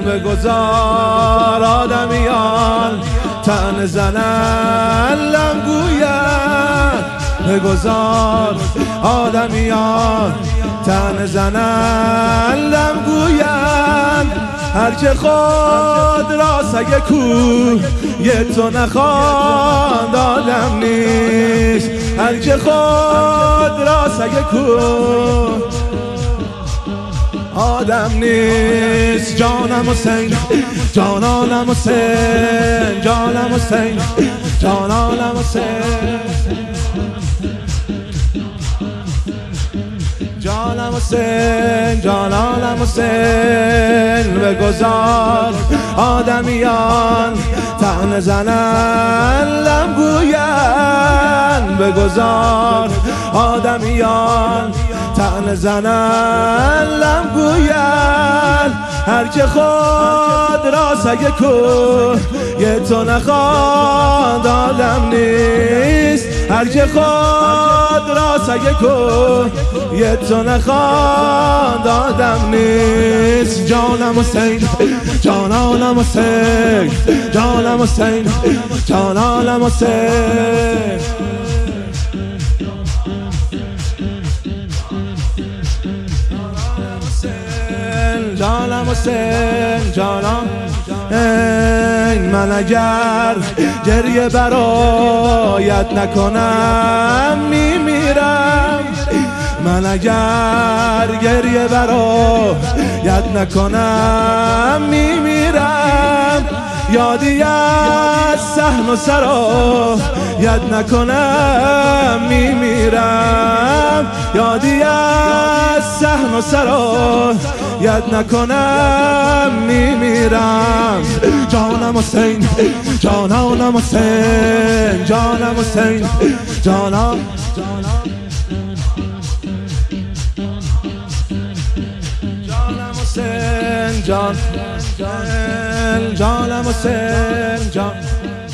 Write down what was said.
بگذار آدمیان طعنه زنن لم گویند، بگذار آدمیان طعنه زنن لم گویند. هر که خود را سگ کوی تو نخواند آدم نیست، هر که خود را سگ کوی آدم نیست. جانم حسین، جانانم حسین، جانم حسین، جانانم حسین، جانم حسین، جانانم حسین. بگذار آدمیان طعنه زنن لم گویند، بگذار آدمیان طعنه زنن لم گویند. هر که خود را سگ کوی تو نخواند آدم نیست، هر که خود را سگ کوی تو نخواند آدم نیست. جانم حسین، جانانم حسین، جانم حسین، جانانم حسین. جانم حسین، جانم من اگر گریه برایت نکنم میمیرم، من اگر گریه برایت نکنم میمیرم. یادی از صحن و سرایت نکنم میمیرم، یادی از صحن و سرایت نکنم میمیرم. جانم حسین، جانانم حسین، جانم حسین، جانم حسین، جان جانم حسین، جان